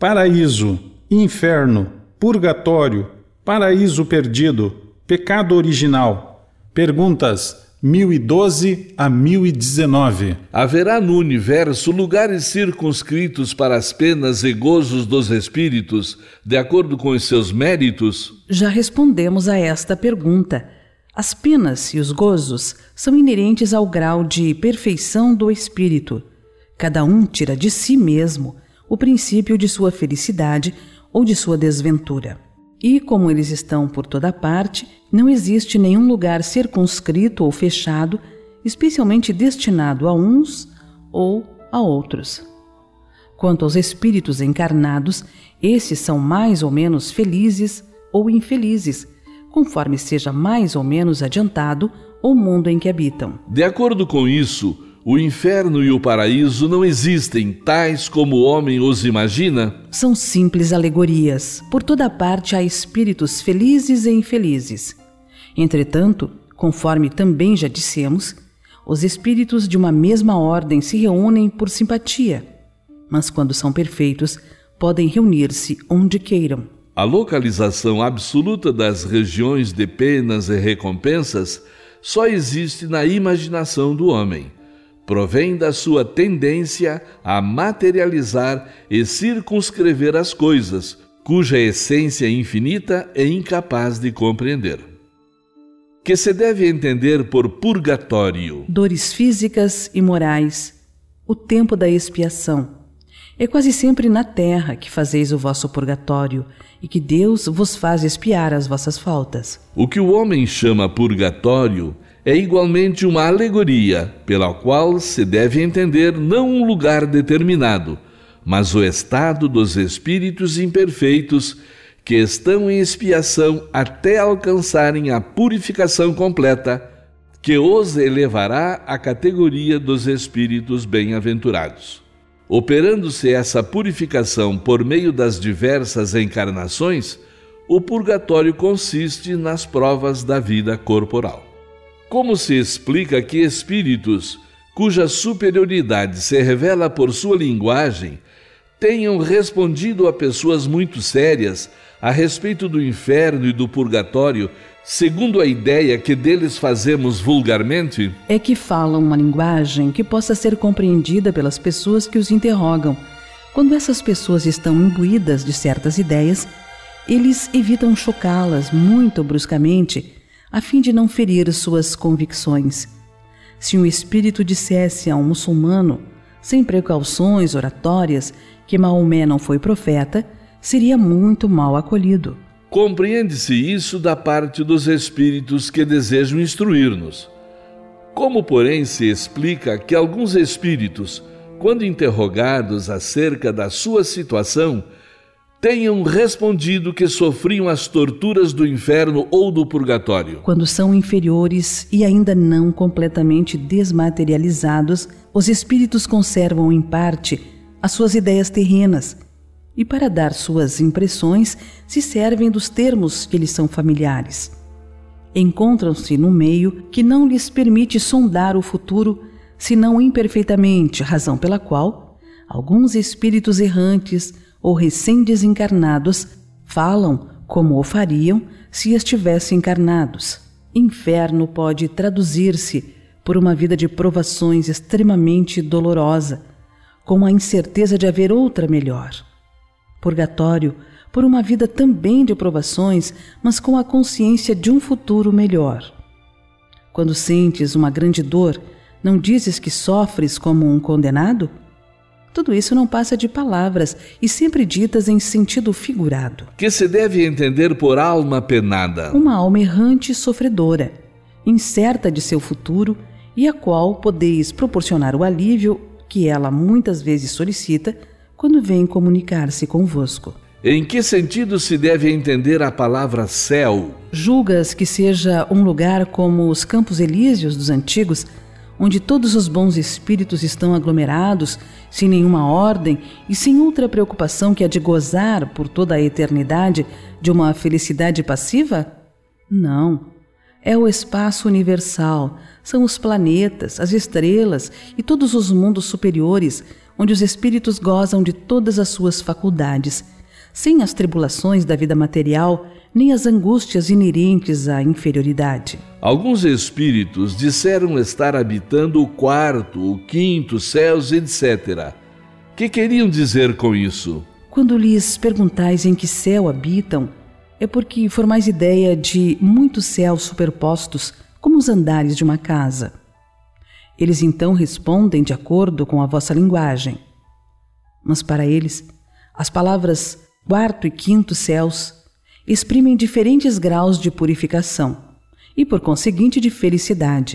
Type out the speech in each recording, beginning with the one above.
paraíso, inferno, purgatório, paraíso perdido, pecado original. Perguntas 1012 a 1019. Haverá no universo lugares circunscritos para as penas e gozos dos espíritos, de acordo com os seus méritos? Já respondemos a esta pergunta. As penas e os gozos são inerentes ao grau de perfeição do espírito. Cada um tira de si mesmo o princípio de sua felicidade ou de sua desventura. E, como eles estão por toda parte, não existe nenhum lugar circunscrito ou fechado, especialmente destinado a uns ou a outros. Quanto aos espíritos encarnados, esses são mais ou menos felizes ou infelizes, conforme seja mais ou menos adiantado o mundo em que habitam. De acordo com isso, o inferno e o paraíso não existem tais como o homem os imagina? São simples alegorias. Por toda parte há espíritos felizes e infelizes. Entretanto, conforme também já dissemos, os espíritos de uma mesma ordem se reúnem por simpatia, mas quando são perfeitos, podem reunir-se onde queiram. A localização absoluta das regiões de penas e recompensas só existe na imaginação do homem. Provém da sua tendência a materializar e circunscrever as coisas, cuja essência infinita é incapaz de compreender. Que se deve entender por purgatório? Dores físicas e morais, o tempo da expiação. É quase sempre na terra que fazeis o vosso purgatório e que Deus vos faz expiar as vossas faltas. O que o homem chama purgatório é igualmente uma alegoria, pela qual se deve entender não um lugar determinado, mas o estado dos espíritos imperfeitos que estão em expiação até alcançarem a purificação completa, que os elevará à categoria dos espíritos bem-aventurados. Operando-se essa purificação por meio das diversas encarnações, o purgatório consiste nas provas da vida corporal. Como se explica que espíritos, cuja superioridade se revela por sua linguagem, tenham respondido a pessoas muito sérias a respeito do inferno e do purgatório, segundo a ideia que deles fazemos vulgarmente? É que falam uma linguagem que possa ser compreendida pelas pessoas que os interrogam. Quando essas pessoas estão imbuídas de certas ideias, eles evitam chocá-las muito bruscamente, a fim de não ferir suas convicções. Se um espírito dissesse a um muçulmano, sem precauções oratórias, que Maomé não foi profeta, seria muito mal acolhido. Compreende-se isso da parte dos espíritos que desejam instruir-nos. Como, porém, se explica que alguns espíritos, quando interrogados acerca da sua situação, tenham respondido que sofriam as torturas do inferno ou do purgatório? Quando são inferiores e ainda não completamente desmaterializados, os espíritos conservam em parte as suas ideias terrenas e, para dar suas impressões, se servem dos termos que lhes são familiares. Encontram-se no meio que não lhes permite sondar o futuro, senão imperfeitamente, razão pela qual alguns espíritos errantes ou recém-desencarnados falam como o fariam se estivessem encarnados. Inferno pode traduzir-se por uma vida de provações extremamente dolorosa, com a incerteza de haver outra melhor. Purgatório, por uma vida também de provações, mas com a consciência de um futuro melhor. Quando sentes uma grande dor, não dizes que sofres como um condenado? Tudo isso não passa de palavras e sempre ditas em sentido figurado. Que se deve entender por alma penada? Uma alma errante e sofredora, incerta de seu futuro e a qual podeis proporcionar o alívio que ela muitas vezes solicita quando vem comunicar-se convosco. Em que sentido se deve entender a palavra céu? Julgas que seja um lugar como os Campos Elíseos dos antigos, onde todos os bons espíritos estão aglomerados, sem nenhuma ordem e sem outra preocupação que a de gozar por toda a eternidade de uma felicidade passiva? Não. É o espaço universal, são os planetas, as estrelas e todos os mundos superiores, onde os espíritos gozam de todas as suas faculdades, sem as tribulações da vida material, nem as angústias inerentes à inferioridade. Alguns espíritos disseram estar habitando o quarto, o quinto, céus, etc. Que queriam dizer com isso? Quando lhes perguntais em que céu habitam, é porque formais ideia de muitos céus superpostos, como os andares de uma casa. Eles então respondem de acordo com a vossa linguagem. Mas para eles, as palavras quarto e quinto céus exprimem diferentes graus de purificação e, por conseguinte, de felicidade.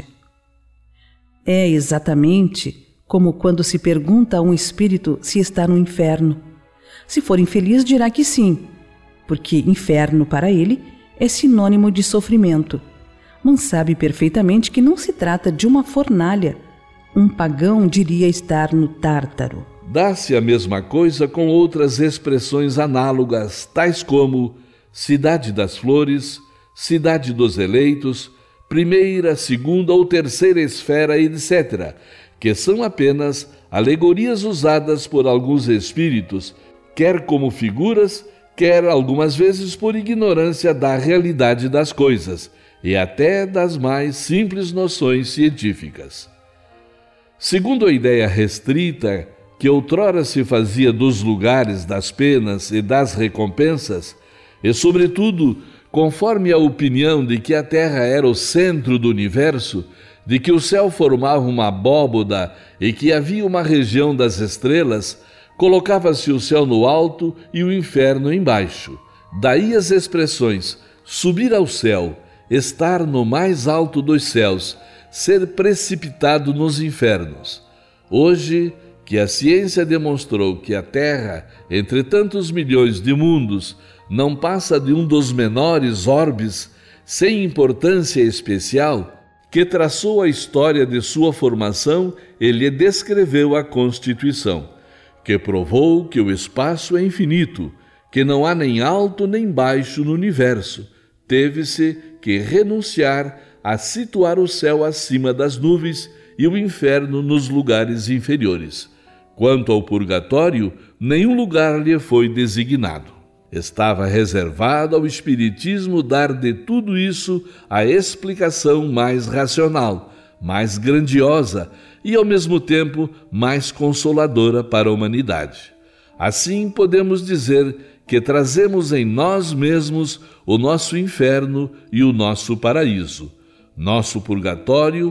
É exatamente como quando se pergunta a um espírito se está no inferno. Se for infeliz, dirá que sim, porque inferno para ele é sinônimo de sofrimento, mas sabe perfeitamente que não se trata de uma fornalha. Um pagão diria estar no Tártaro. Dá-se a mesma coisa com outras expressões análogas, tais como cidade das flores, cidade dos eleitos, primeira, segunda ou terceira esfera, etc., que são apenas alegorias usadas por alguns espíritos, quer como figuras, quer algumas vezes por ignorância da realidade das coisas e até das mais simples noções científicas. Segundo a ideia restrita que outrora se fazia dos lugares das penas e das recompensas, e sobretudo conforme a opinião de que a Terra era o centro do universo, de que o céu formava uma abóboda e que havia uma região das estrelas, colocava-se o céu no alto e o inferno embaixo. Daí as expressões subir ao céu, estar no mais alto dos céus, ser precipitado nos infernos. Hoje, que a ciência demonstrou que a Terra, entre tantos milhões de mundos, não passa de um dos menores orbes, sem importância especial, que traçou a história de sua formação e lhe descreveu a constituição, que provou que o espaço é infinito, que não há nem alto nem baixo no universo, teve-se que renunciar a situar o céu acima das nuvens e o inferno nos lugares inferiores. Quanto ao purgatório, nenhum lugar lhe foi designado. Estava reservado ao Espiritismo dar de tudo isso a explicação mais racional, mais grandiosa e, ao mesmo tempo, mais consoladora para a humanidade. Assim, podemos dizer que trazemos em nós mesmos o nosso inferno e o nosso paraíso. Nosso purgatório,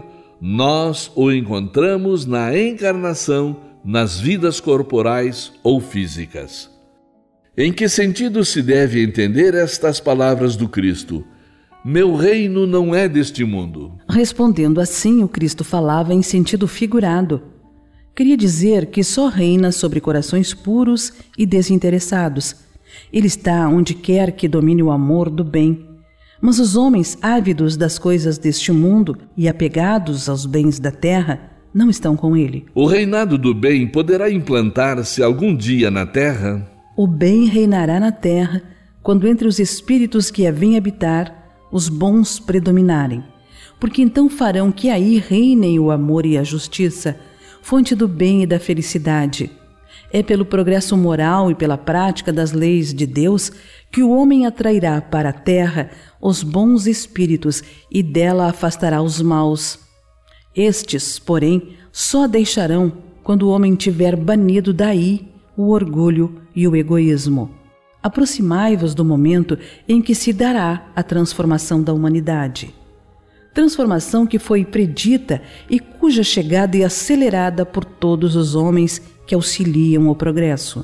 nós o encontramos na encarnação, nas vidas corporais ou físicas. Em que sentido se deve entender estas palavras do Cristo? Meu reino não é deste mundo. Respondendo assim, o Cristo falava em sentido figurado. Queria dizer que só reina sobre corações puros e desinteressados. Ele está onde quer que domine o amor do bem. Mas os homens ávidos das coisas deste mundo e apegados aos bens da terra não estão com ele. O reinado do bem poderá implantar-se algum dia na terra? O bem reinará na terra quando entre os espíritos que a vêm habitar os bons predominarem, porque então farão que aí reinem o amor e a justiça, fonte do bem e da felicidade. É pelo progresso moral e pela prática das leis de Deus que o homem atrairá para a terra os bons espíritos e dela afastará os maus. Estes, porém, só deixarão quando o homem tiver banido daí o orgulho e o egoísmo. Aproximai-vos do momento em que se dará a transformação da humanidade. Transformação que foi predita e cuja chegada é acelerada por todos os homens que auxiliam o progresso.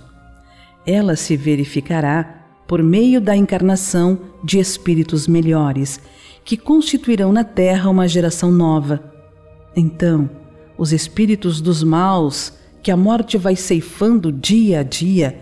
Ela se verificará por meio da encarnação de espíritos melhores, que constituirão na Terra uma geração nova. Então, os espíritos dos maus, que a morte vai ceifando dia a dia,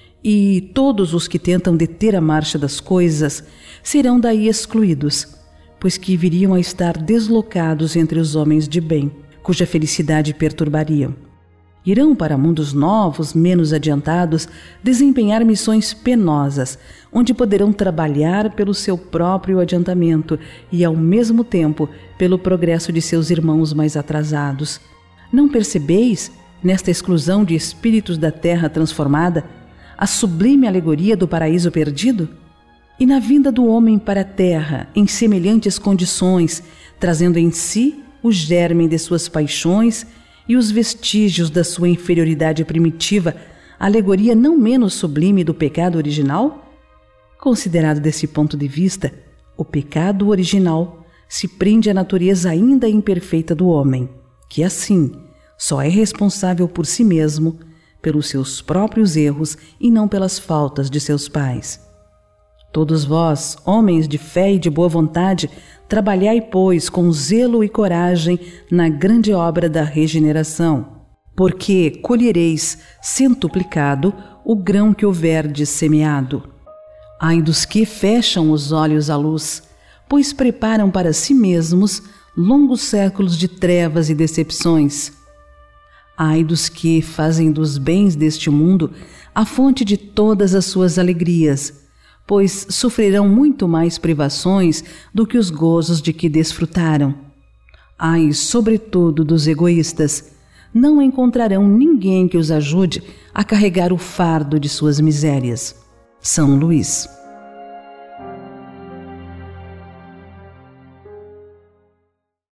e todos os que tentam deter a marcha das coisas, serão daí excluídos, pois que viriam a estar deslocados entre os homens de bem, cuja felicidade perturbariam. Irão para mundos novos, menos adiantados, desempenhar missões penosas, onde poderão trabalhar pelo seu próprio adiantamento e, ao mesmo tempo, pelo progresso de seus irmãos mais atrasados. Não percebeis nesta exclusão de espíritos da terra transformada, a sublime alegoria do paraíso perdido? E na vinda do homem para a terra, em semelhantes condições, trazendo em si o germe de suas paixões e os vestígios da sua inferioridade primitiva, a alegoria não menos sublime do pecado original? Considerado desse ponto de vista, o pecado original se prende à natureza ainda imperfeita do homem, que assim só é responsável por si mesmo, pelos seus próprios erros e não pelas faltas de seus pais. Todos vós, homens de fé e de boa vontade, trabalhai, pois, com zelo e coragem na grande obra da regeneração, porque colhereis centuplicado o grão que houverdes semeado. Ai dos que fecham os olhos à luz, pois preparam para si mesmos longos séculos de trevas e decepções. Ai dos que fazem dos bens deste mundo a fonte de todas as suas alegrias, pois sofrerão muito mais privações do que os gozos de que desfrutaram. Ai, sobretudo, dos egoístas, não encontrarão ninguém que os ajude a carregar o fardo de suas misérias. São Luís.